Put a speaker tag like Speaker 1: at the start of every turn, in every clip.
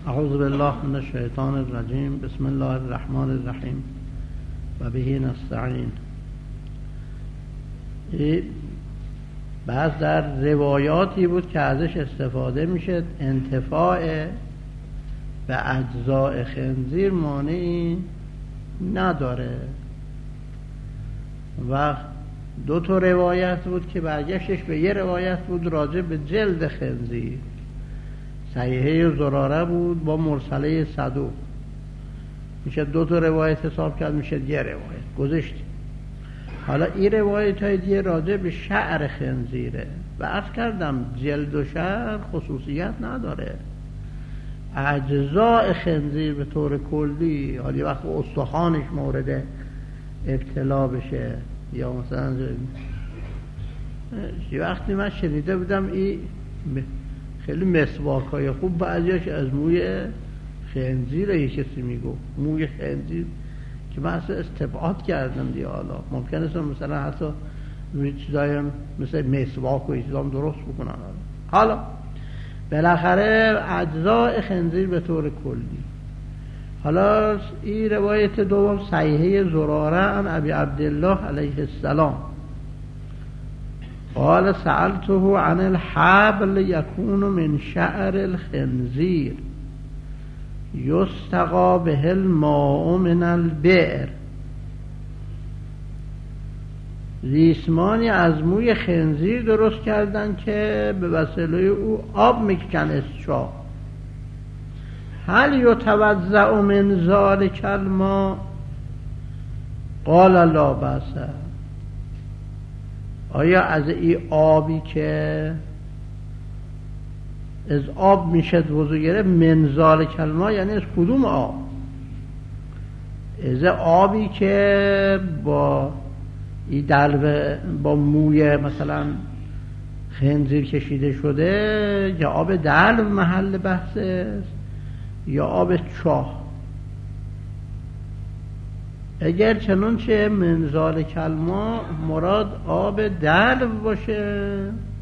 Speaker 1: اعوذ بالله من الشیطان الرجیم. بسم الله الرحمن الرحیم و به نستعین. بعض در روایاتی بود که ازش استفاده میشه انتفاع به اجزاء خنزیر مانعی نداره. و دو تا روایت بود که برگشتش به یه روایت بود راجع به جلد خنزیر، صحیحه زراره بود با مرسله صدوق. میشه دو تا روایت حساب کرد، میشه یه روایت گذاشتیم. حالا این روایت های دیگه راجع به شعر خنزیره و عرض کردم جلد و شعر خصوصیت نداره. اجزاء خنزیر به طور کلی، حالا یه وقت استخوانش مورد ابتلا بشه یا مثلا یه وقتی من شنیده بودم این خیلی مسواک های خوب بعضیش از موی خنزیره. یه کسی میگو موی خنزیر که من اصلا استبعاد کردم دیگه. حالا ممکنه مثلا حتی چیزایی مثل مسواک و چیزام درست بکنن. حالا بالاخره اجزاء خنزیر به طور کلی. حالا این روایت دوم صحیحه زراره عن ابی عبدالله علیه السلام قال سألته عن الحبل يكون من شعر الخنزير يستقى به الماء من البئر. ریسمانی از موی خنزیر درست کردن که به وسیله او آب میکشن از چاه. هل یتوضأ من ذلك الماء؟ قال لا بأس. آیا از این آبی که از آب میشد وضو گرفت؟ من ذلک الماء یعنی از کدوم آب؟ از آبی که با این دلو با موی مثلا خنزیر کشیده شده، یا آب دلو محل بحث است یا آب چاه؟ اگر چنانچه من ذلک الماء مراد آب دلو باشه،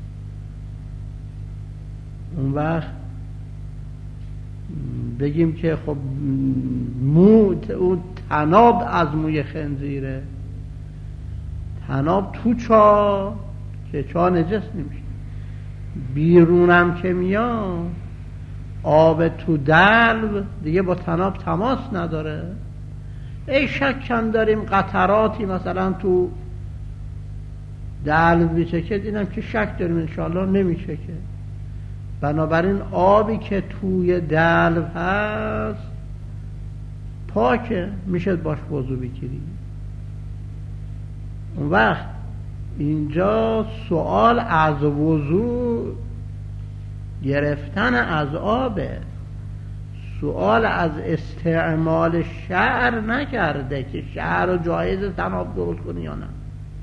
Speaker 1: اون وقت بگیم که خب اون تناب از موی خنزیره، تناب تو چاه که چاه نجس نمیشه، بیرونم که میاد آب تو دلو دیگه با تناب تماس نداره. ای شکن داریم قطراتی مثلا تو دلو میچکه، اینم که شک داریم انشاءالله نمیچکه. بنابراین آبی که توی دلو هست پاکه، میشه باش وضو بگیری. اون وقت اینجا سوال از وضو گرفتن از آبه، سوال از استعمال شعر نکرده که شعر رو جایز تناب درست کنی یا نه.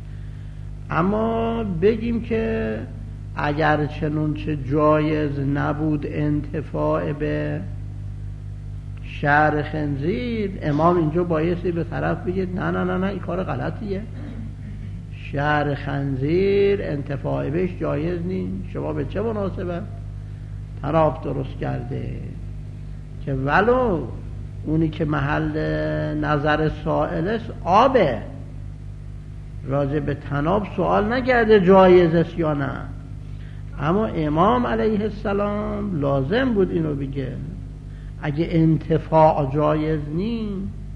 Speaker 1: اما بگیم که اگر چنانچه جایز نبود انتفاع به شعر خنزیر، امام اینجا بایستی به طرف بگید نه نه نه نه این کار غلطیه، شعر خنزیر انتفاع بهش جایز نیست، شما به چه مناسبت تناب درست کرده؟ که ولو اونی که محل نظر سائل است آبه، راجع به تناب سوال نکرده جایز است یا نه. اما امام علیه السلام لازم بود اینو بگه اگه انتفاع جایز نیست،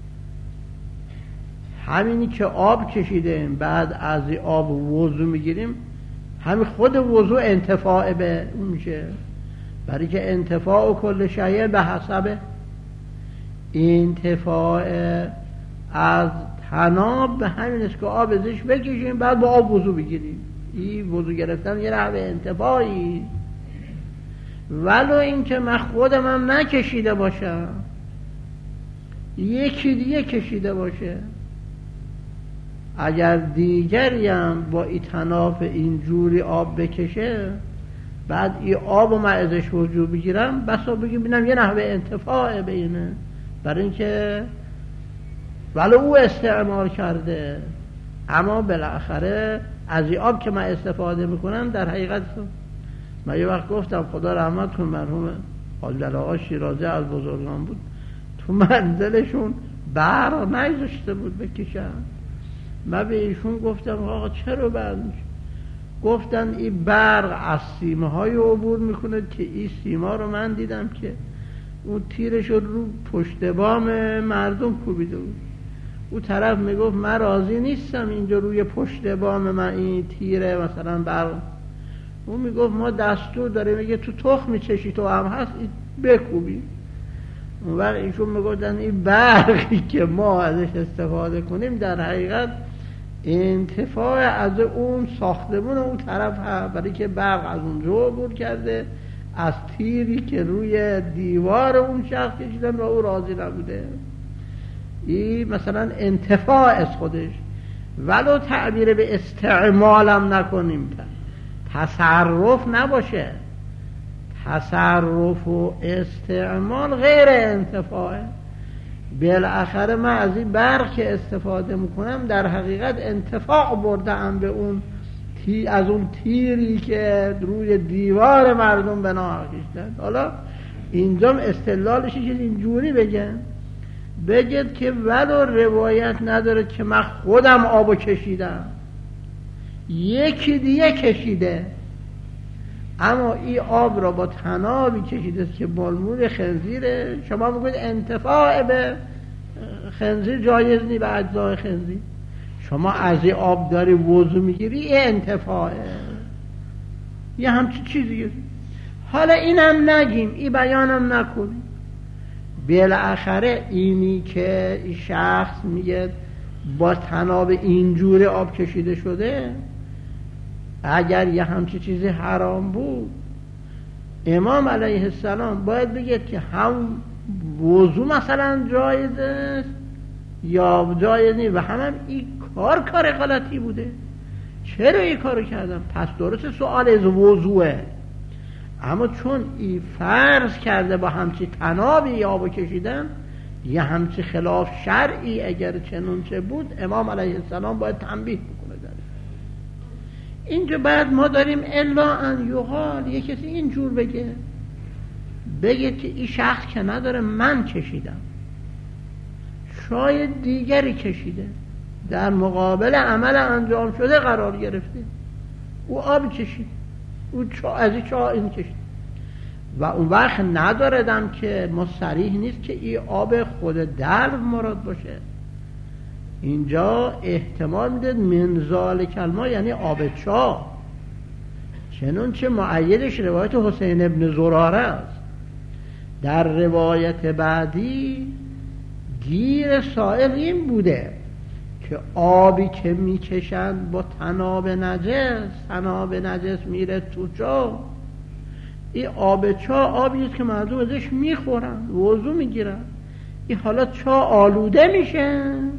Speaker 1: همینی که آب کشیدیم بعد از این آب وضو میگیریم، همین خود وضو انتفاع به اون میشه. برای که انتفاع کل شیء به حسب انتفاع از تناب به همین است که آب ازش بکشیم بعد با آب وضو بگیریم. این وضو گرفتن یه نحوه انتفاعی، ولو این که من خودم هم نکشیده باشم، یکی دیگه کشیده باشه. اگر دیگری هم با این تناب اینجوری آب بکشه بعد این آب و من ازش وضو بگیرم، بسا بگیم بینم یه نحوه انتفاع بینه، برای اینکه ولو او استعمال کرده، اما بالاخره از این آب که من استفاده میکنم در حقیقت من یه وقت گفتم خدا رحمت کن مرحوم حالا آقا شیرازی از بزرگان بود، تو منزلشون برق نگذاشته بود بکشن. من به ایشون گفتم آقا چرا برق میشه؟ گفتن این برق از سیمه های عبور میکنه که این سیما رو من دیدم که اون تیرش رو پشت بام مردم کوبیده بود. اون طرف میگفت من راضی نیستم اینجا روی پشت بام من این تیره مثلا برق. اون میگفت ما دستور داره، میگه تو تخم میچشی تو هم هست بکوبی. اون وقت ایشون میگفتن این برقی که ما ازش استفاده کنیم در حقیقت انتفاع از اون ساختمون اون طرف هست، برای که برق از اونجا عبور کرده از تیری که روی دیوار اون شخص کشیدن و او راضی نبوده. این مثلا انتفاع از خودش، ولو تعبیر به استعمالم نکنیم، تصرف نباشه. تصرف و استعمال غیر انتفاعه. بالاخره من از این برق که استفاده میکنم در حقیقت انتفاع بردم به اون از اون تیری که روی دیوار مردم بنا کشیدن. حالا اینجا استدلالش اینجوری بگید که ولو روایت نداره که من خودم آبو کشیدم، یکی دیگه کشیده، اما این آب را با تنابی کشیده که بالمور خنزیره، شما میگوید انتفاع به خنزیر جایز نی، به اجزای خنزیر. شما از این آب داری وضو میگیری، این انتفاعه، یه همچی چیزیه. حالا اینم نگیم، این بیانم نکنیم. بالاخره اینی که این شخص میگه با تناب اینجوری آب کشیده شده، اگر یه همچی چیزی حرام بود، امام علیه السلام باید بگید که هم وضو مثلا جایز است یا جایز نیست، و هم این کار غلطی بوده. چرا این کارو کردم؟ پس درست سوال از وضوه، اما چون این فرض کرده با همچی تنابی آب کشیدن، یه همچی خلاف شرعی اگر چنونچه بود، امام علیه السلام باید تنبیه بکنه داره. اینجا بعد ما داریم الا ان یقال، یه کسی اینجور بگه که این شخص که نداره من کشیدم، شاید دیگری کشیده، در مقابل عمل انجام شده قرار گرفته، او آب کشید، او از این چاه این کشید، و اون وقت نداردم که ما صریح نیست که این آب خود دلو مراد باشه. اینجا احتمال میده منزال کلمه یعنی آب چاه، چنانچه معیدش روایت حسین ابن زراره است. در روایت بعدی گیر سائل این بوده که آبی که میکشند با تناب نجس میره تو چاه، این آب چاه آبیست که مردم ازش میخورن، وضو میگیرن، این حالا چاه آلوده میشه.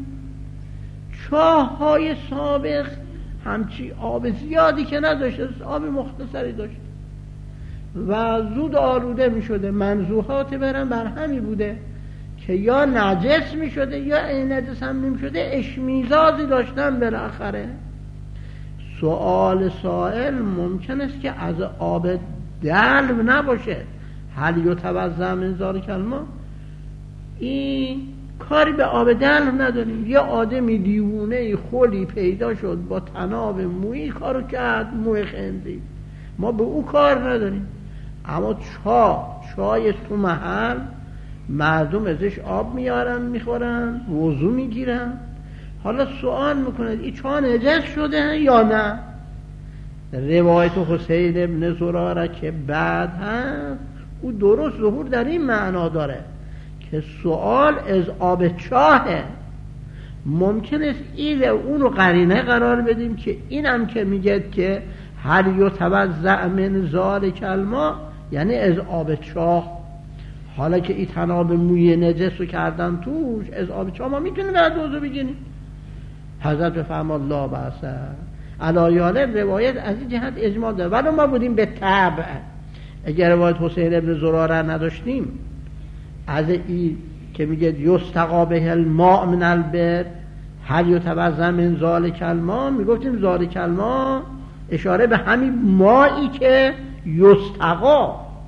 Speaker 1: چاه های سابق همچی آب زیادی که نداشته، آب مختصری داشت و زود آلوده میشده. منزوحات برن بر همی بوده که یا نجس میشده یا این نجس هم نمیشده، اشمیزازی داشتن. بالاخره سؤال سائل ممکن است که از آب دلو نباشه، هل یتوضا من ذلک الماء، این کاری به آب دلو نداریم. یه آدمی دیوونه خلی پیدا شد با تناب مویی کارو کرد، موی خنزیر، ما به او کار نداریم. اما چای تو محل مردم ازش آب میارن میخورن، وضو میگیرن. حالا سوال میکنه این چاه نجس شده یا نه؟ روایت حسین ابن زراره که بعد هست او درست ظهور در این معنا داره که سوال از آب چاهه. ممکن است این اون رو قرینه قرار بدیم که اینم که میگه که هل یتوضا من ذلک الماء یعنی از آب چاه. حالا که این تناب موی نجس رو کردن توش، از آب چاه ما میتونیم بعد وضو بگیریم. حضرت بفرما الله بأسه. علایاله روایت از این جهت اجماع داره، ولی ما بودیم به طبع اگر روایت حسین ابن زراره نداشتیم، از این که میگه یستقی به الماء من البر هل یتوضا من ذلک الماء، میگفتیم ذلک الماء اشاره به همین مایی که یستقی،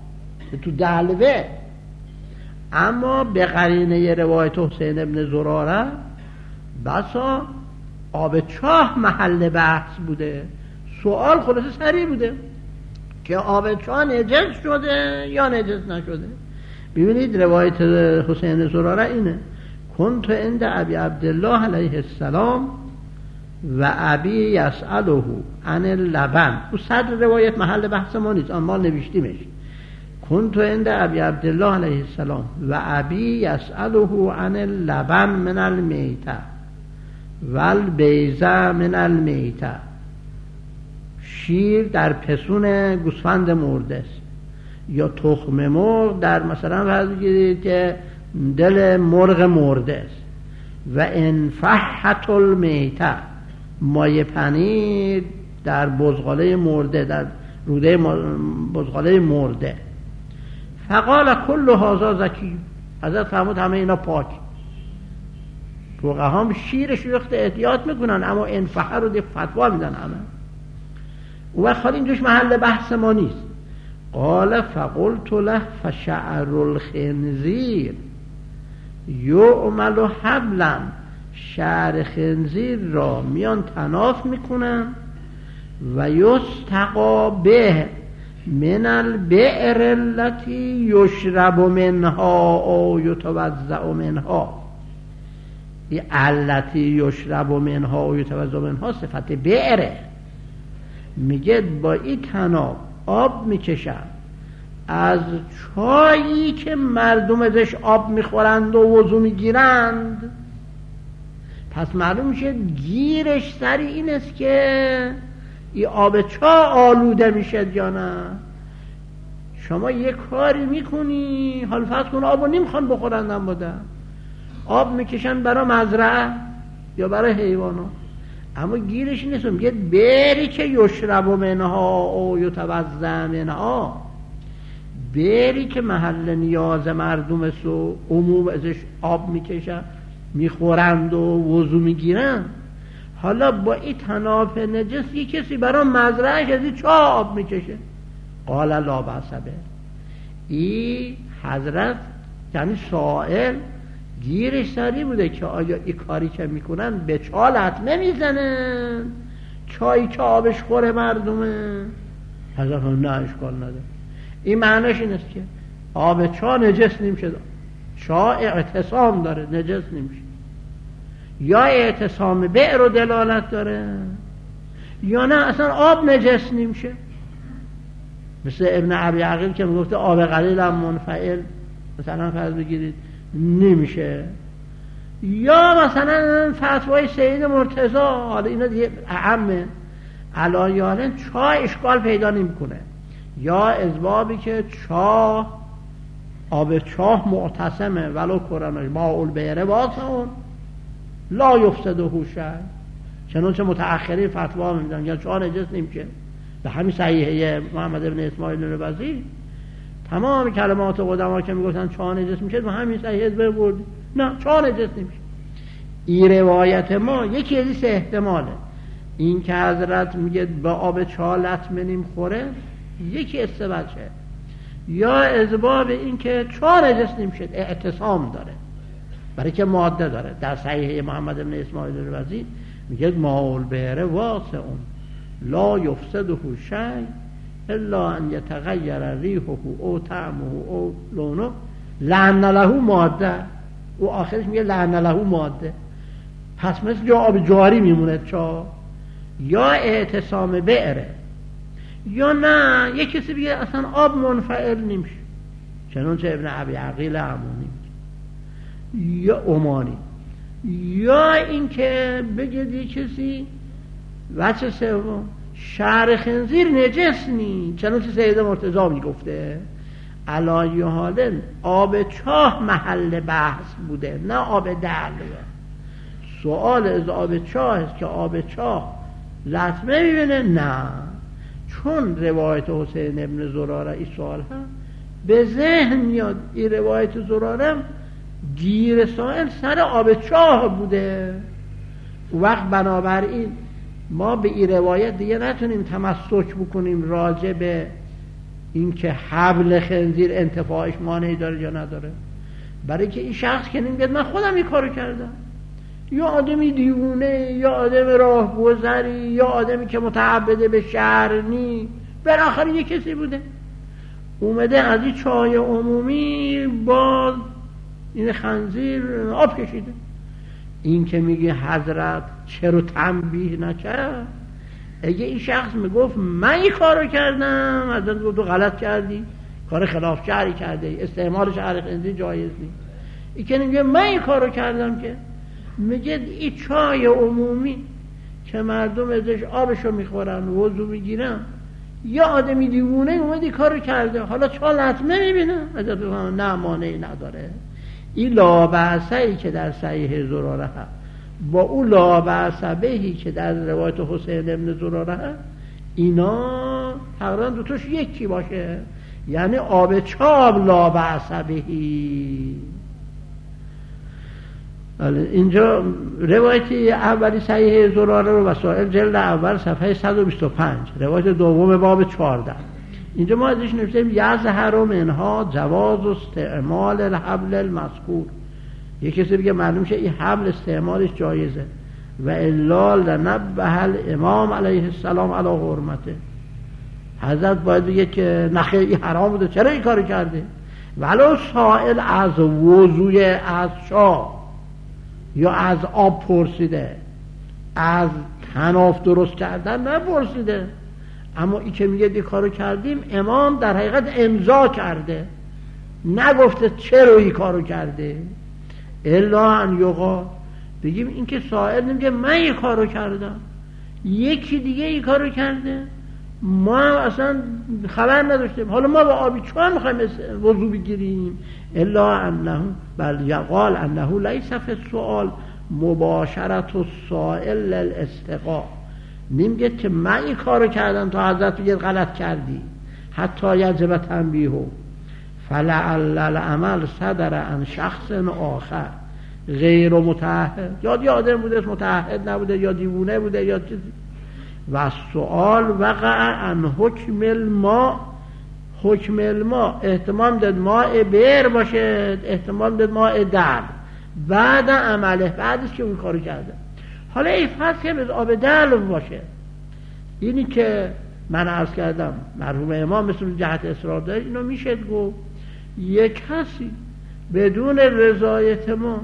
Speaker 1: تو دلوه. اما به قرینه ی روایت حسین ابن زراره بسا آب چاه محل بحث بوده. سوال خلاصه سری بوده که آب چاه نجس شده یا نجس نشده. ببینید روایت حسین زراره اینه: کنت عند ابی عبدالله علیه السلام و ابی یسأله عن اللبن. او صدر روایت محل بحث ما نیست، اما نوشتیمش. کنت عند ابی عبدالله علیه السلام و ابی یسأله عن اللبن من المیته والبیضه من المیته. شیر در پسون گوسفند مرده است، یا تخم مرغ در مثلا فرض بگیرید که دل مرغ مرده است. و انفحت المیته، مایه پنیر در بزغاله مرده، در روده بزغاله مرده. فقال کل هذا زکی. حضرت فرمود همه اینا پاک. فقها هم شیرش رو احتیاط میکنن، اما انفحه رو فتوا میدن همه. و خالی اینجوش محل بحث ما نیست. قال فقلت له فشعر الخنزیر یعمل حبلا. شعر خنزیر را میان تناف میکنن و یستقا به من البئر التي یشرب منها او یتوضأ منها. این التي یشرب منها او یتوضأ منها صفت بئره. میگه با این تناب آب میکشن از چایی که مردم ازش آب میخورند و وضو میگیرند. پس معلوم میشه گیرش سر این است که این آب چاه آلوده میشه یا نه. شما یک کاری میکنی، حال فرض کن آب رو نمیخوان بخورندن، بودن آب میکشن برای مزرعه یا برای حیوانات، اما گیرش نیست. میگه بری که یشرب منها او یتوضأ منها، بری که محل نیاز مردم است و عموم ازش آب میکشن میخورند و وضو میگیرن. حالا با این تناف نجس یک کسی برای مزرعهش از این چاه آب میکشه. قال لا بأس به. این حضرت یعنی سائل گیرش سری بوده که آیا این کاری که میکنن به چاه لطمه میزنن، چایی که آبش خوره مردمه؟ حضرت نه اشکال نداره. این معنیش این است که آب چاه نجس نمیشه. چاه اعتصام داره، نجس نمیشه. یا اعتصام بئر رو دلالت داره، یا نه اصلا آب نجس نمیشه. مثل ابن ابی عقیل که میگفته آب قلیل هم منفعل مثلا فرض بگیرید نمیشه. یا مثلا فتوای سید مرتضی، حالا اینا دیگه اعمه، علایالن چاه اشکال پیدا نمیکنه. یا ازبابی که چاه آب چاه معتصمه ولو کرنش ماء البئر واسع لا یفسده شیء. چنانچه متأخرین فتوا میدن یا چاه نجس نمیشه. به همین صحیحه محمد ابن اسماعیل الربزی تمام کلمات قدما که میگفتن چاه نجس میشه به همین صحیحه برد. نه، چاه نجس نمیشه. این روایت ما یکی از این سه احتماله. این که حضرت میگه با آب چاه لطمه نمیخوره یکی از سه بچه، یا اسباب این که چاه نجس نمیشه اعتصام داره، برای که ماده داره. در صحیحه محمد ابن اسماعیل الربزی میگه ماء البئر واسع لا یفسده شیء الا ان یتغیر ریحه او طعمه او لونه لعن له ماده. او آخرش میگه لعن له ماده. پس مثل جا آب جاری میمونه چا، یا اعتصام بئره، یا نه یک کسی بگه اصلا آب منفعل نمیشه، چنانچه ابن ابی عقیل همونی یا عمانی. یا اینکه بگه کسی وجه سوم شعر خنزیر نجس نی، چنانچه سید مرتضی میگفته. علایه حال آب چاه محل بحث بوده، نه آب دلوه. سوال از آب چاه است که آب چاه لطمه میبینه؟ نه، چون روایت حسین ابن زراره این سوال هم به ذهن میاد. این روایت زراره گیر سائل سر آب چاه بوده. وقت بنابراین ما به این روایت دیگه نتونیم تمسک بکنیم راجع به این که حبل خنزیر انتفاعش مانعی داره یا نداره؟ برای که این شخص که نمیگه من خودم این کارو کردم، یا آدمی دیوونه، یا آدم راهگذری، یا آدمی که متعبده به شهر نی، بالاخره یه کسی بوده اومده از این چای عمومی با این خنزیر آب کشیده. این که میگه حضرت چرا تنبیه نکرد؟ اگه این شخص میگفت من این کارو کردم، حضرت گفت تو غلط کردی، کار خلاف شرعی کرده، استعمال شهر خنزیر جایز نیست. این که میگه من این کارو کردم، که میگه این چای عمومی که مردم ازش آبشو میخورن وضو میگیرن، یا آدمی دیوونه اومدی کارو کرده، حالا چا لطمه میبینه؟ حضرت نه مانعی نداره. این لابعثه‌ای که در صحیح زراره هست با اون لابعث بهی که در روایت حسین ابن زراره هست، اینا تقریبا دوتاش یکی باشه، یعنی آب چاب لابعث بهی. اینجا روایتی اولی صحیح زراره رو وسائل جلد اول صفحه 125، روایت دوم باب 14. اینجا ما ازش نوشتیم یظهر منها جواز استعمال الحبل المذکور. یک کسی بگه معلوم شه این حبل استعمالش جایزه، و الا لنبه الامام علیه السلام علی حرمته. حضرت باید بگه که نخیر این حرام بوده، چرا این کارو کرده؟ ولو سائل از وضوی از شاه یا از آب پرسیده، از تناف درست کردن نپرسیده، اما این که میگه دی کارو کردیم، امام در حقیقت امضا کرده، نگفته چرا این کارو کرده. الا ان یقال، بگیم این که سائل نمیگه من این کارو کردم، یکی دیگه این کارو کرده، ما اصلا خبر نداشتیم، حالا ما با آبی چون میخوایم وضو بگیریم. الا انه بل یقال انه لیس فی السؤال مباشرت السائل للاستقاء. نمیگه که من این کارو کردم تا حضرت بگه غلط کردی، حتی یجب تنبیهو. فلعل العمل صدر عن شخص آخر غیر متعهد، یا آدم بوده متعهد نبوده، یا دیوونه بوده، یا چیزی. و سؤال وقع عن حکم الماء. حکم الماء احتمال داد ماء بئر باشه، احتمال داد ماء در، بعد عمله، بعدش که اون کارو کرده. حالا این فرض که به آب دلو باشه، اینی که من عرض کردم مرحوم امام مثل جهت اصرار داره، اینو میشه گفت یک کسی بدون رضایت ما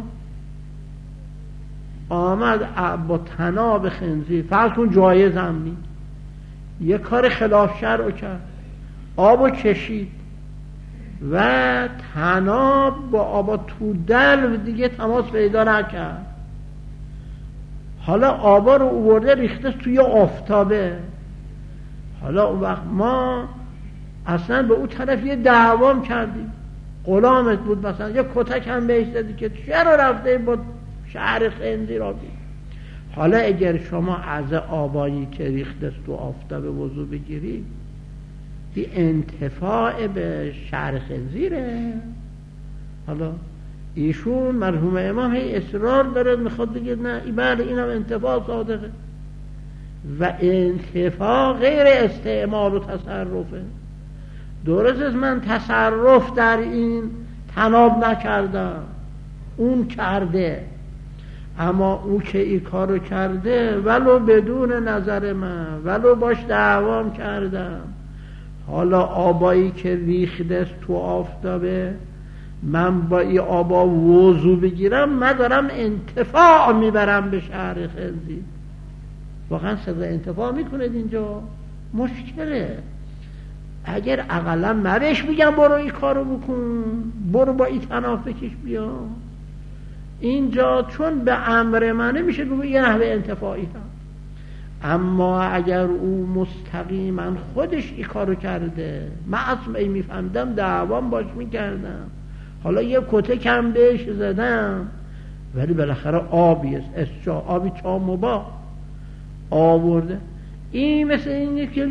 Speaker 1: آمد با تناب خنزیر، فرض کن جایز هم نیست، یک کار خلاف شرع کرد، آبو کشید و تناب با آب تو دلو دیگه تماس پیدا نکرد، حالا آبا رو آورده ریخته توی آفتابه. حالا اون وقت ما اصلا به اون طرف یه دعوام کردیم، غلامت بود مثلا، یه کتک هم بهش دادی که چرا رفته با شهر خنزیر آبی. حالا اگر شما از آبایی که ریخته تو آفتاب وضو بگیری، این انتفاع به شهر خنزیره. حالا ایشون مرحوم امام هی اصرار داره، میخواد بگه نه بله اینم انتفاع صادقه، و انتفاع غیر استعمال و تصرفه. درست است من تصرف در این تناب نکردم، اون کرده، اما اون که این کارو کرده ولو بدون نظر من، ولو باش دعوام کردم، حالا آبایی که ریخته تو آفتابه، من با این آبا وضو بگیرم، من دارم انتفاع میبرم به شهر خنزیر. واقعا سزا انتفاع میکنید اینجا مشکله. اگر اقلا مبش بگم برو این کارو بکن، برو با این تناف بکش بیا، اینجا چون به امر منه میشه بگو یه نحوه انتفاعی هم. اما اگر او مستقیما خودش این کارو کرده، من اصلا میفهمدم دعوام باش میکردم، حالا یه کته کم بهش زدم، ولی بالاخره آبی است، آبی چا مباه آورده. این مثل اینه که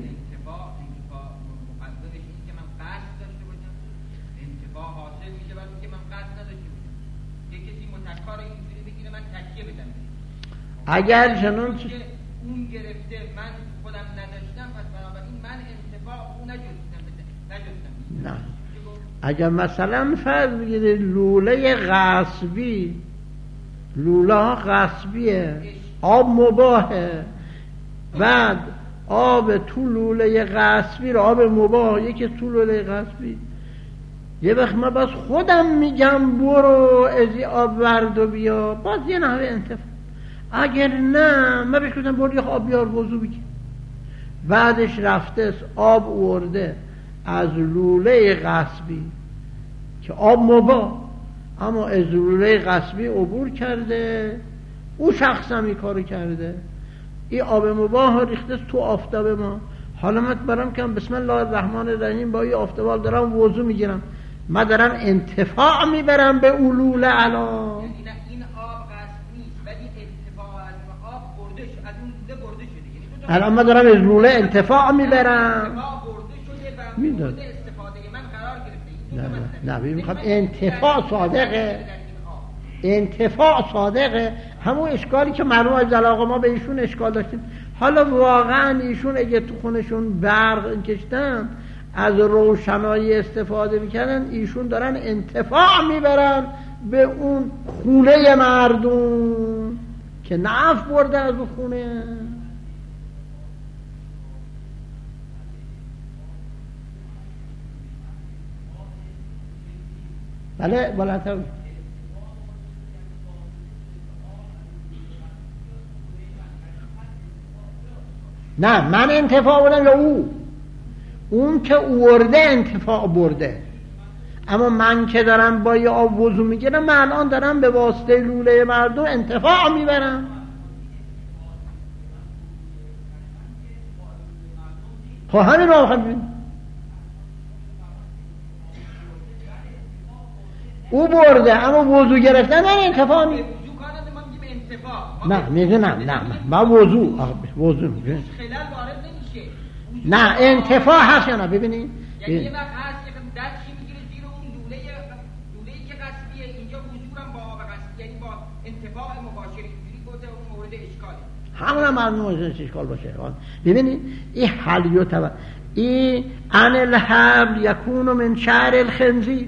Speaker 1: اگر چنان
Speaker 2: اون گرفته من خودم نداشتم، پس بنابراین من انتفاع اون نجستم بده.
Speaker 1: نه اگر مثلا فرض بگیرید لوله غصبی، لوله ها غصبیه، آب مباهه، بعد آب تو لوله غصبی رو، آب مباه یکی تو لوله غصبی، یه وقت من باز خودم میگم برو ازی آب ورد و بیا، باز یه نحوه انتفاع. اگر نه من بهش گفتم برو یه آب بیار وضو بگیر، بعدش رفته آب ورده از لوله غصبی که آب مباه، اما از لوله غصبی عبور کرده، او شخص هم این کارو کرده، این آب مباه ریخته تو آفتاب ما. حالا من برام که بسم الله الرحمن الرحیم با این آفتاب دارم وضو میگیرم، من دارم انتفاع میبرم به لوله علا.
Speaker 2: این آب غصب نیست ولی انتفاع از آب برده شده، از اون لوله برده شده.
Speaker 1: الان من دارم از لوله انتفاع میبرم،
Speaker 2: میداد استفاده من قرار گرفته.
Speaker 1: نه میخواد انتفاع صادقه، انتفاع صادقه. همون اشکالی که مرحوم از علاقه ما به ایشون اشکال داشتیم، حالا واقعا ایشون اگه تو خونشون برق کشتن از روشنایی استفاده میکنن، ایشون دارن انتفاع میبرن به اون خونه مردم که نفع برده از اون خونه. بله بالاتر نه من انتفاع بردم یا اون که ورده انتفاع برده، اما من که دارم با یه آب وضو میگیرم، من الان دارم به واسطه لوله مردم انتفاع میبرم. خب همین رو ببین، او برده اما وضو گرفتن من انتفاع می نه میدونم، نه من وضو میگه
Speaker 2: خلال وارد نمیشه.
Speaker 1: نه انتفاع هست یا نه؟ ببینید
Speaker 2: یعنی یه وقت هست که دستشی میگیره زیر اون لوله‌ای که غصبیه، اینجا حضورم با آب غصبی، یعنی با انتفاع مباشر، اینجوری گفته اون مورد اشکاله.
Speaker 1: همون هم مورد اشکال باشه. ببینید این حلیو تبع این ان الحبل یکون من شعر الخنزیر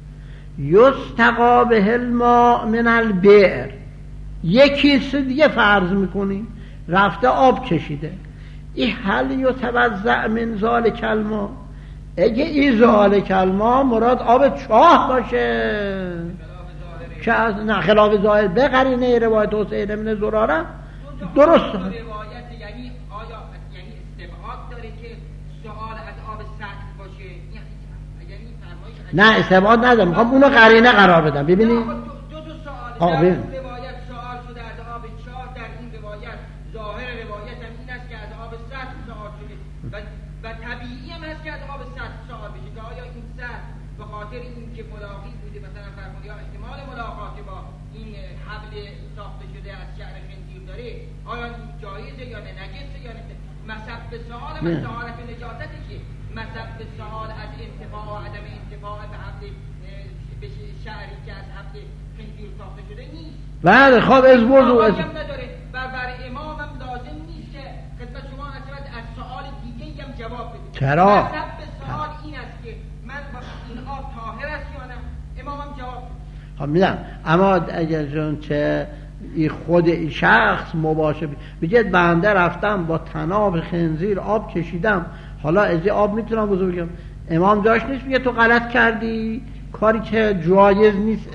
Speaker 1: یستقا به الماء من البئر. یکی دیگه فرض میکنیم رفته آب کشیده، این حل یتوضأ من ذالک الماء، اگه این ذالک الماء مراد آب چاه باشه که از نه خلاف ظاهر به قرینه روایت حسین بن زراره درست.
Speaker 2: روایت یعنی آیا یعنی استبعاد داره که سوال از آب سخت باشه، یعنی فرمایش
Speaker 1: نه استبعاد ندارم، میخوام اونو قرینه قرار بدم. ببینید
Speaker 2: دو سوال در روایت سوال شده از آب چاه، در این روایت ظاهر روایت هم این است که از آب سخت سوال شده و طبیعی هم هست که از آب سخت سوال بشه که آیا این سخت به خاطر این که ملاقی بوده، مثلا فرمودی احتمال ملاقات با این حبل ساخته شده از شعر خنزیر داره، آیا این جایزه یا نه، نجسه یا نه. مصب سوال و سوالت نجاستشه که مصب سوال از انتفاع و عدم انتفاع به حبل به شعری که از حبل خنزیر ساخته شده نیست.
Speaker 1: بله خب از موضوع
Speaker 2: نداره و بر امام هم لازم نیست که خدمت شما از سوال دیگه هم جواب بده.
Speaker 1: چرا؟
Speaker 2: مصب سوال این است که من با این آب طاهر است یا نه، امام هم جواب بده.
Speaker 1: خب میدم، اما اگر چون چه خود این شخص مباشر بگید بنده رفتم با طناب خنزیر آب کشیدم، حالا از این آب میتونم وضو بگیرم، امام جاش نیست میگه تو غلط کردی، کاری که جایز نیست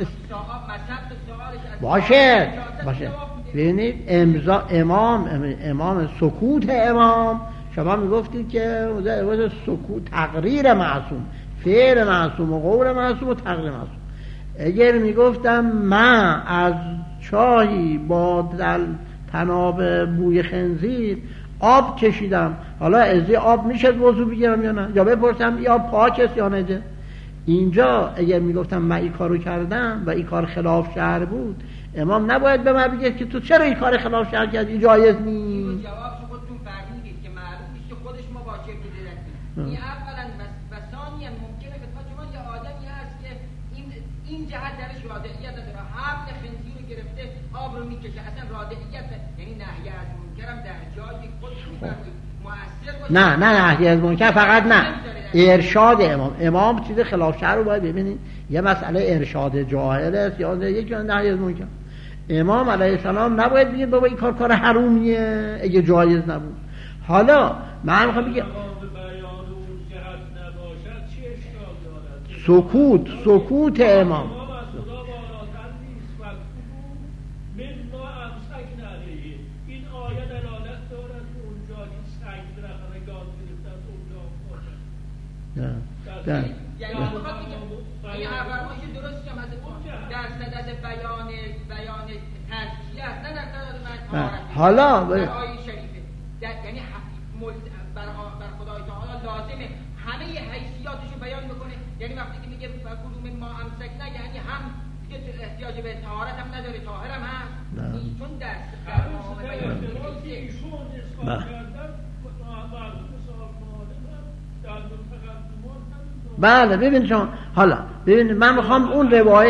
Speaker 1: باشه. ببینید امام سکوت امام، شما میگفتید که سکوت تقریر معصوم، فعل معصوم و قول معصوم و تقریر معصوم. اگر میگفتم من از چاهی با طناب بوی خنزیر آب کشیدم، حالا از این آب میشه وضو بگیرم یا نه، یا بپرسم این آب پاک است یا نه. اینجا اگر میگفتم من این کارو کردم و این کار خلاف شرع بود، امام نباید به من بگه که تو چرا این کار خلاف شرع کردی، جایز نیست.
Speaker 2: جواب خودتون فرمودید که معلوم نیست که خودش مباشر بوده. این اولا و ثانیا ممکنه که شما یه آدمی هست که این جهت درش رادعیت داره، حبل خنزیر رو گرفته آب رو میکشه، اصلا رادعیت یعنی نهی از منکرم در جایی خودش میفرمایید مؤثر
Speaker 1: نه نهی از منکر فقط نه، ارشاد امام چیز خلاف شرع رو باید ببینید. یه مسئله ارشاد جاهل است یا یکی نهی از منکر. امام علیه السلام نباید بگید بابا این کار حرومیه اگه جایز نبود. حالا من میخوام بگم سکوت امام
Speaker 2: یعنی فرمایش درستی هم در صدد بیان تزکیه است، نه در صدد من
Speaker 1: حالا
Speaker 2: در آیه شریفه یعنی بر خدای تعالی لازمه همه حیثیاتشو بیان بکنه. یعنی وقتی که میگه کدوم ما امسکنا یعنی هم که احتیاج به طهارت هم نداره، طاهر هم هست، چون در
Speaker 1: بله. ببین شما حالا ببین من میخوام اون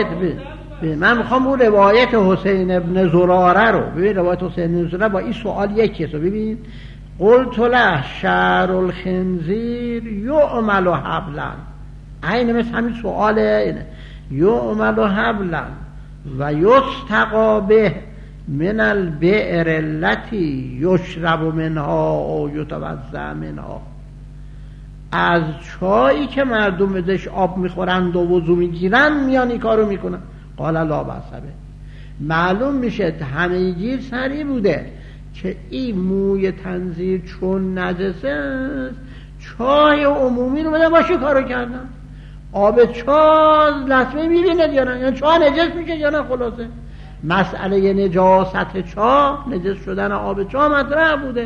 Speaker 1: روایت حسین ابن زراره رو ببین. روایت حسین ابن زراره با این سوال یکیه. ببین قلت له شعر الخنزیر یعمل حبلا، عین مثل همین سواله اینه، یعمل حبلا و یستقا به من البئر التي یشرب منها او یتوضا منها. از چایی که مردم ازش آب میخورند و وضو میگیرن میان این کارو میکنن. قال لا بأس به. معلوم میشه همه‌گیر سری بوده که این موی تنزیر چون نجسه است، چای عمومی رو بدن باشه کارو کردن. آب چای لطمه میبینه یا نه، یعنی چای نجس میشه یا نه. خلاصه مسئله نجاست چای، نجس شدن آب چای مطرح بوده.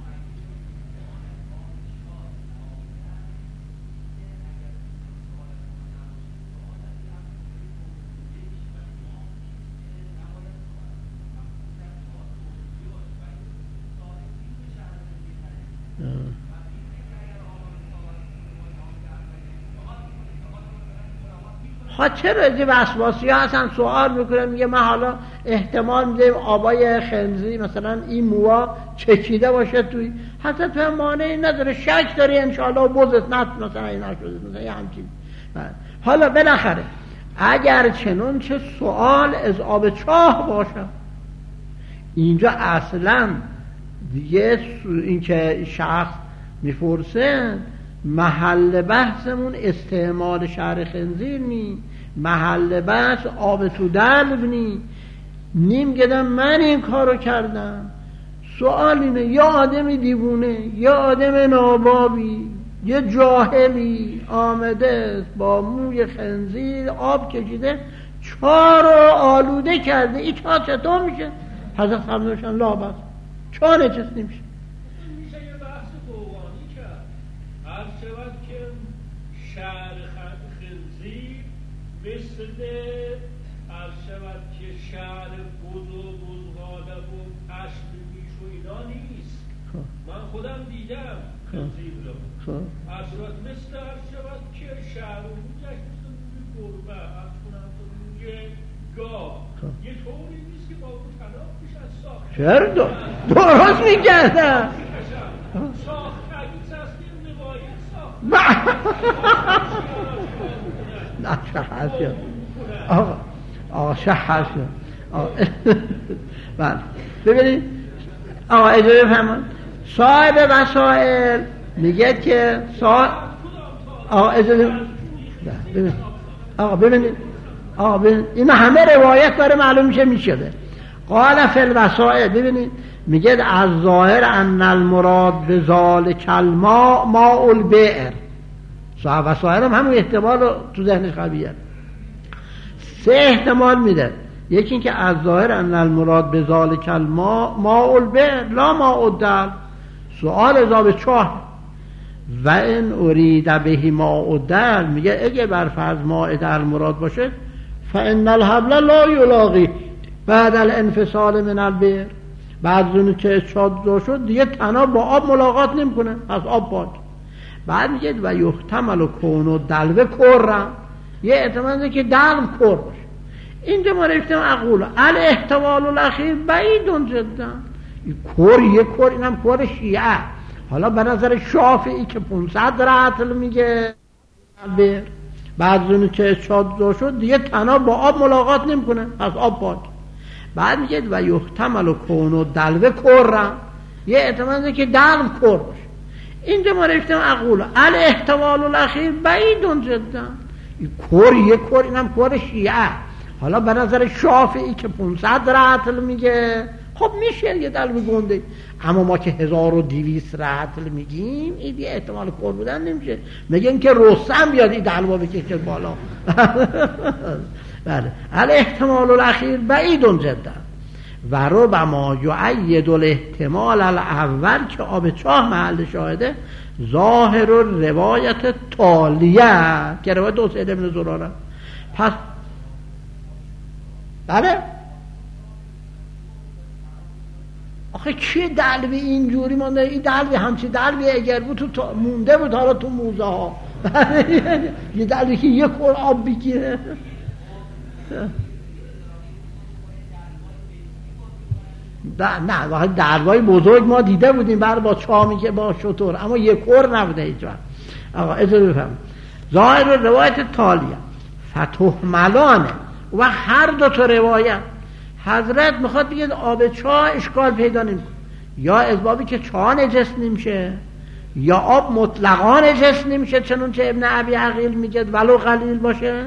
Speaker 1: چرا از وسواسی ها اصلا سوال میکنه، میگه من حالا احتمال میدیم آبای خنزی مثلا این موها چکیده باشه توی، حتی تو مانعی نداره، شک داری انشاءالله بزت نت مثلا این نشده مثلا یه همچین. حالا بالاخره اگر چنون چه سوال از آب چاه باشه، اینجا اصلا دیگه این که شخص میپرسه محل بحثمون استعمال شعر خنزیر نی، محل بحث آب تو دلو نی. نیم گدم من این کارو کردم. سوال اینه یا آدمی دیوونه یا آدم نابابی یه جاهلی آمده با موی خنزیر آب کشیده چارو آلوده کرده، این چار چطور میشه؟ حضرت فرمودن لا بس، چار نجس نمیشه.
Speaker 3: مثل عرض شود که شعر بز و بزغاله و پشم میش و اینا نیست. من خودم دیدم خنزیر رو. عرض شود مثل عرض شود که شعر و بوزش مثل موی گربه، عرض کنم تو موی گاه یه طوری نیست که با اون تناب پیش از ساخت
Speaker 1: چرا درست میگردم
Speaker 3: ساخت تگیز هست این روایت ساخت
Speaker 1: نه شخص شد آقا شخص شد. بله ببینید آقا اجازه بفرمایید. صاحب وسائل میگه که آقا اجازه ببینید آقا ببینید این همه روایت داره معلوم میشه میشده. قال فی الوسائل ببینید میگه از ظاهر ان المراد به ذالک الماء ماء البئر. صاحب وسائل هم همون احتمال رو تو ذهنش قویه. سه احتمال میده. یکی این که از ظاهر ان المراد به ذالک الماء ماء البئر لا ماء الدلو. سؤال اضافه 4 و ان ارید به ماء الدلو میگه اگه بر فرض ماء دلو مراد باشه فان الحبل لا یلاقی بعد الانفصال من البئر. بعد از اون که ارشاد شد دیگه تنها با آب ملاقات نمیکنه، از آب پاک. بعد میگه و یحتمل کون دلو کرم، یه احتماله که دلو کر باشه. اینجا ما رفتیم اقول الاحتمال الاخیر بعید جدا. کر یه کر، اینم کر شیعه. حالا به نظر شافعی که 500 رطل میگه بعد از اون که اشاد شد دیگه تناب با آب ملاقات نمیکنه، پس آب پاک. بعد میگه و یحتمل کون دلو کرم، یه احتماله که دلو کر باشه. اینجا ما رفتیم اقول الاحتمال الاخیر بعید جدا. کر یه کر، اینم کر شیعه. حالا به نظر شافعی که 500 رطل میگه خب میشه یه دلو گنده، اما ما که 1200 رطل میگیم این دیگه احتمال کر بودن نمیشه. میگن که رستم بیاد این دلو بکشه بالا. بله الاحتمال الاخیر بعید جدا و ربما یعید الاحتمال الاول که آب چاه محل شاهده ظاهر و روایت تالیه که روایت حسین ابن زراره. پس بله آخه چیه دلوی اینجوری مانده؟ این دلوی همچی دلوی اگر بود تو مونده بود حالا تو موزه ها. یه دلوی که یه کور آب بگیره. نه واقعا دلوای بزرگ ما دیده بودیم بر با چامی که با شطور، اما یه کور نبوده هیچ وقت. آقا اجازه بفهم ظاهر روایت تالیه فتحملانه و هر دو تا روایت حضرت میخواد بگه آب چاه اشکال پیدا نمیکنه، یا اسبابی که چاه نجس نمیشه یا آب مطلقا نجس نمیشه چنانچه ابن ابی عقیل میگه ولو قلیل باشه،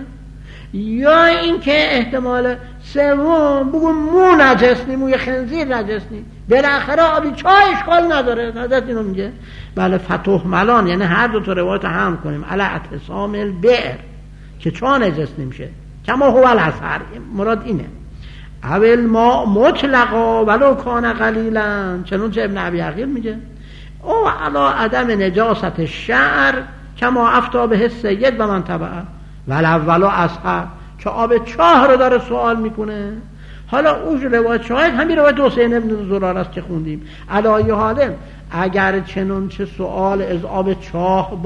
Speaker 1: یا اینکه احتمال سوم بگو مو نجس نی، موی خنزیر نجس نی، بالاخره آب چاه اشکال نداره. حضرت اینو میگه بله فتحملان، یعنی هر دو تا روایت هم کنیم علی اعتصام البئر که چاه نجس نمیشه کما هو الاثر، مراد اینه. اول ما مطلقا ولو کان قلیلا چنانچه ابن ابی عقیل میگه او علا عدم نجاست الشعر کما افتا به السید و من تبعه ولو اصحاب که آب چاه رو داره سوال میکنه. حالا اون روایت شاید همین روایت حسین ابن زراره است که خوندیم. علای حالم اگر چنانچه سوال از آب چاه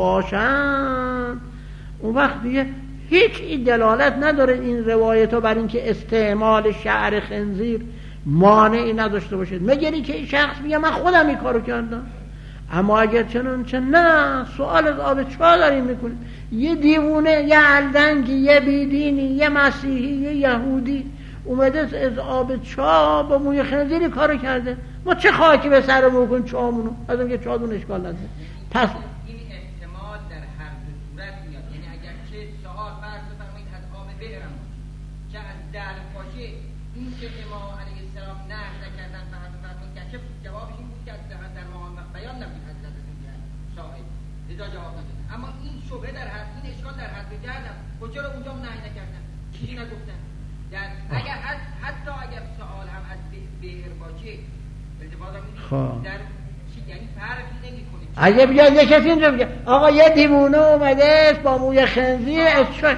Speaker 1: باشن اون وقت دیگه هیچ دلالت نداره این روایت ها بر اینکه استعمال شعر خنزیر مانعی نداشته باشد، مگری که این شخص میگه من خودم این کارو کردم. اما اگر چنانچه نه سوال از آب چاه داریم میکنیم، یه دیوونه، یه علدنگی، یه بیدینی، یه مسیحی، یه یهودی اومده از آب چاه با موی خنزیری کارو کرده، ما چه خاکی به سرمون کنیم چاهمونو؟ از اون که چاهدون اشکال نداره. پس
Speaker 2: این احتمال در هر دو صورت میاد، یعنی اگر چه سوال فرض بفرمایید از آب بئرم که از دلو باشه، این که امام علیه السلام نهی نکردن فقط فرمود که جوابش این بود که در محمد بیان نبود حضرت شاهد لذا جواب ندادن. اما این شبهه در هر این اشکال در هر دو جهت بود، چرا اونجا نهی نکردن؟ چیزی نگفتن. اگر حتی اگر سوال هم از بئر باشه التفاظ در یعنی فرقی نمی‌کنه.
Speaker 1: اگه بیاد یه کسی اینجا بگه آقا یه دیوونه اومده با موی خنزیر از چاه،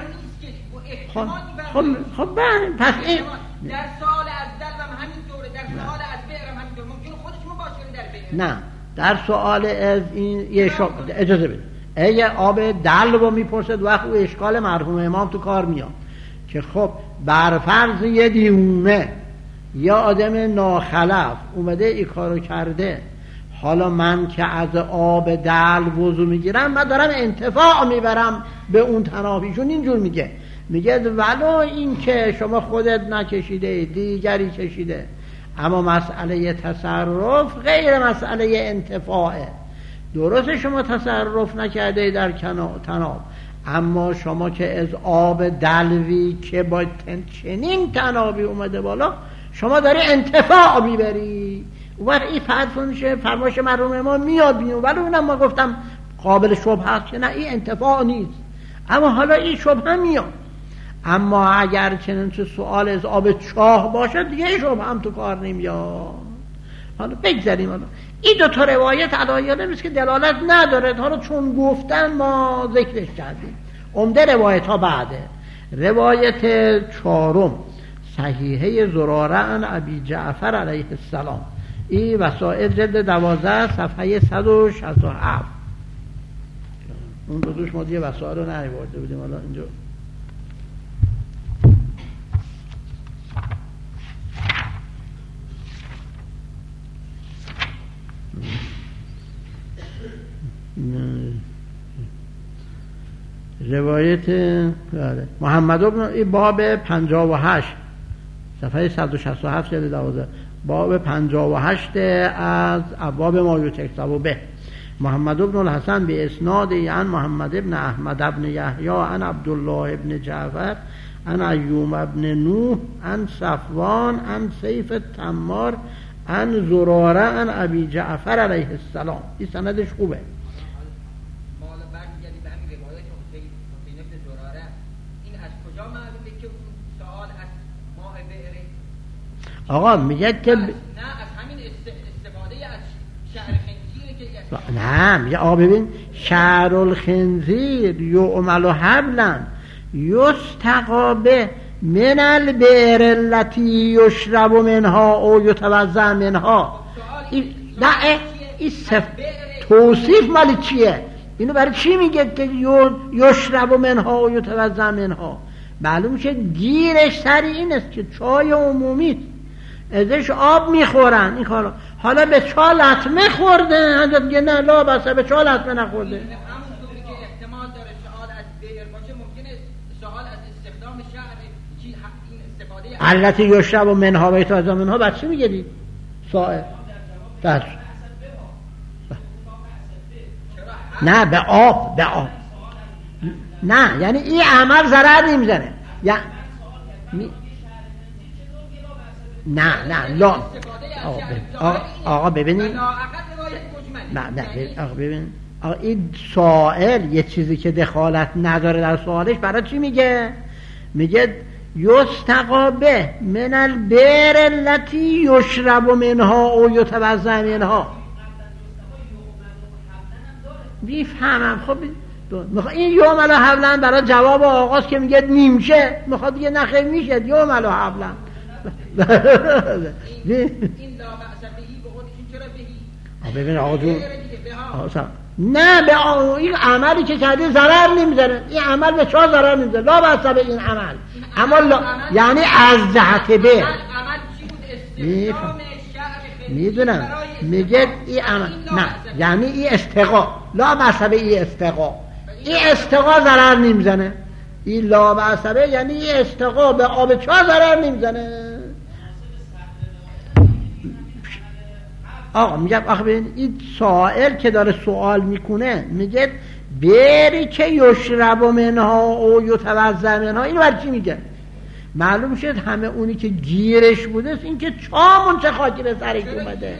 Speaker 1: خب پس این
Speaker 2: در سوال از دلو هم همینطوره، در سوال از بئر هم همینطوره. ممکنه خودش مباشره در بئر. نه
Speaker 1: در سوال از این یه اجازه بده، اگه آب دلو میپرسد وقت او اشکال مرحوم امام تو کار میاد که خب بر فرض یه دیوونه یا آدم ناخلف اومده ای کارو کرده، حالا من که از آب دلو وضو میگیرم من دارم انتفاع میبرم به اون تنافیشون. اینجور میگه ولو این که شما خودت نکشیده دیگری کشیده، اما مسئله تصرف غیر مسئله انتفاعه. درسته شما تصرف نکرده در تناب، اما شما که از آب دلوی که با چنین تنابی اومده بالا شما داری انتفاع میبری، و این فرمایش مرحوم ما میاد بیرون. ولی اونم ما گفتم قابل شبهه هست که نه این انتفاع نیست، اما حالا این شبهه میاد. اما اگر چنانچه سوال از آب چاه باشه دیگه این شبهه هم تو کار نمیاد. حالا بگذاریم. حالا این دو تا روایت علایه نیست که دلالت نداره، حالا چون گفتن ما ذکرش کردیم. عمده روایت ها بعده. روایت چهارم صحیحه زراره عن ابی جعفر علیه السلام، این وسائل جلد 12 صفحه 167. اون دوش ما دیگه وسائل رو نریورده بودیم، حالا اینجا روایت محمد بن باب 58 صفحه 167 جلد 12 باب 58 از ابواب ما یتکتب به. محمد بن الحسن به اسناد عن محمد بن احمد بن یحیی عن عبدالله بن جعفر عن ایوب بن نوح عن صفوان عن سیف التمار عن زراره عن ابی جعفر علیه السلام. این سندش خوبه. آقا میگه که
Speaker 2: نه از همین استفاده از شعر خنزیر که
Speaker 1: نه میگه آقا ببین شعر الخنزیر یعمل حبلا یستقابه من البئر التي یشرب منها او یتوضا منها. نه این توصیف مال چیه؟ اینو برای چی میگه که یشرب منها او یتوضا منها؟ معلوم میشه گیرش سر این است که چای عمومی ازش آب میخورن این کارا. حالا به چا لطمه خورده حضرت میگه نه لا بس به چا لطمه نخورده.
Speaker 2: همونطوری که احتمال داره سوال از بئر باشه ممکنه سوال از استخدام شعر این استفاده
Speaker 1: التی یشرب منها و یتوضا منها بعد چی میگی؟ سائل بس نه به آب نه یعنی این عمل ضرر نمیزنه یعنی نه لا آقا ببینید آقا ببین آقا این سائل یه چیزی که دخالت نداره در سوالش برای چی میگه؟ میگه یستقابه من البئر التي یشرب منها او یتوضا منها. میفهمم. خب این یومل حبلن برای جواب آغاز که میگه نیمشه میخواد بگه نخیر میشه یومل حبلن.
Speaker 2: این لا بأس بهی به خودشون چرا بهی؟
Speaker 1: ببین آقا جون نه به این عملی که کردی ضرر نمیزنه. این عمل به چه ضرر نمیزنه؟ لا بأس به این عمل اما یعنی از جهت به
Speaker 2: عمل چی بود؟
Speaker 1: میدونم میگه این عمل نه یعنی این استقا لا بأس به این استقا ضرر نمیزنه. این لا بأس به یعنی این استقا به آب چا ضرر نمیزنه. آقا میگم آخه ببین این سائل که داره سوال میکنه میگه بری که یشرب منها او یتوضا منها. اینو برای چی میگه؟ معلوم شد همه اونی که گیرش بوده این که چامون چه خاکی به سرش اومده.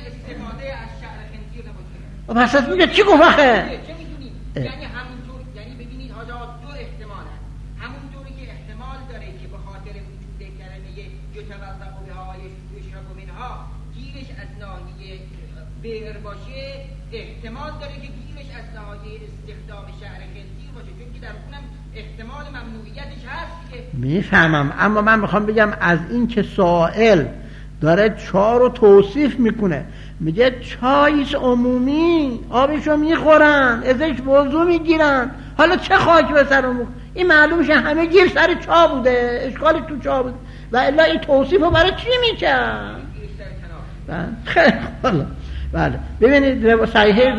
Speaker 1: پس از میگه چی گفت آخه؟
Speaker 2: یعنی همونطور یعنی ببینید حاجا دو احتمال هست. همونطوری که احتمال داره که به خاطر وجود کلمه یتوضا بها یشرب منها گیرش از ناحیه بئر باشه، احتمال داره که گیرش از ناحیه استخدام شعر خنزیر باشه چون که در اونم احتمال ممنوعیتش هست که
Speaker 1: میفهمم. اما من میخوام بگم از این که سائل داره چا رو توصیف میکنه میگه چایش عمومی آبشو میخورن ازش وضو میگیرن حالا چه خاک به سرمون این معلومشه همه گیر سر چا بوده اشکالی تو چا بوده و الا این توصیف رو برای چی میکرد؟ خیلی حالا بله ببینید صحیحه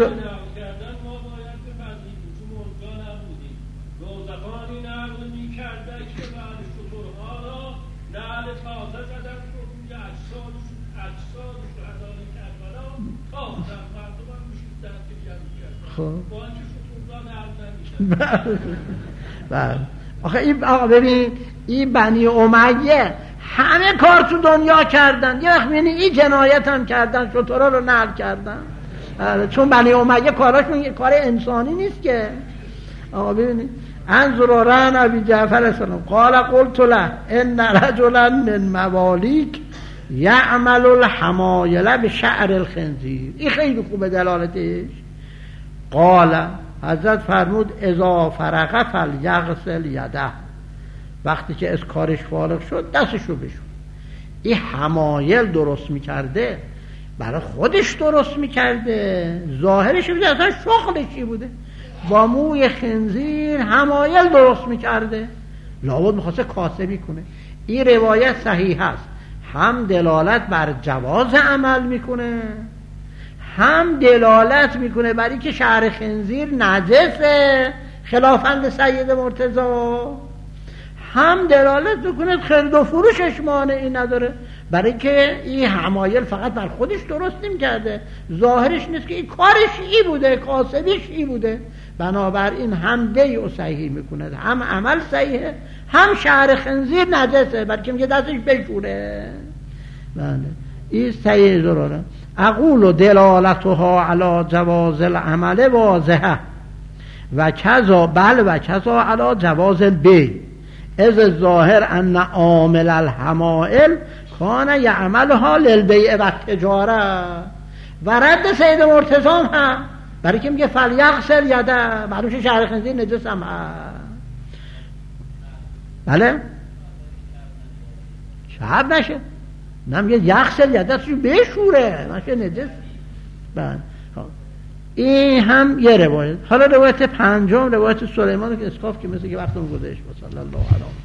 Speaker 1: بله آخه این آقا ببین این بنی امیه همه کار تو دنیا کردن یه وقت ببینید این جنایت هم کردن شطورا رو نعل کردن چون بنی امیه کاراشون کار انسانی نیست که. آقا ببینید انظرارن ابی جعفر السلام قال قلت له ان رجلا من موالیک یعمل الحمایل بشعر الخنزیر. این خیلی خوبه دلالتش. قال حضرت فرمود اذا فرغ فلیغسل یده. وقتی که از کارش فارغ شد دستشو بشون. این حمایل درست میکرده برای خودش درست میکرده ظاهرش بوده اصلا شغلشی بوده با موی خنزیر حمایل درست میکرده لابد میخواسته کاسبی کنه. این روایت صحیح هست هم دلالت بر جواز عمل میکنه هم دلالت میکنه برای که شعر خنزیر نجسه خلافند سید مرتضی، هم دلالت بکنه خرد و فروشش مانعی نداره، برای که این حمایل فقط بر خودش درست نمی کرده، ظاهرش نیست که این کارش ای بوده، کاسبش ای بوده، بنابراین هم دیو صحیح میکنه، هم عمل صحیحه، هم شعر خنزیر نجسه، برای که میگه دستش بشوره. بله این صحیح ضروره. اقول دلالتها علی جواز العمل واضحه و کذا بل و کذا علی جواز البیع از ظاهر ان عامل الحمائل کان یعملها للبیع و تجاره. و رد سید مرتضی هم برای که میگه فلیغسل یده، معلومش شهر خنزیر نجس هم هست. بله شب نشه، نمیگه یغسل یدهشو بشوره نشه نجس. بله این هم یه روایت. حالا روایت پنجم روایت سلیمان که اسقاف که مثل که وقتم گذشت. صلی الله علیه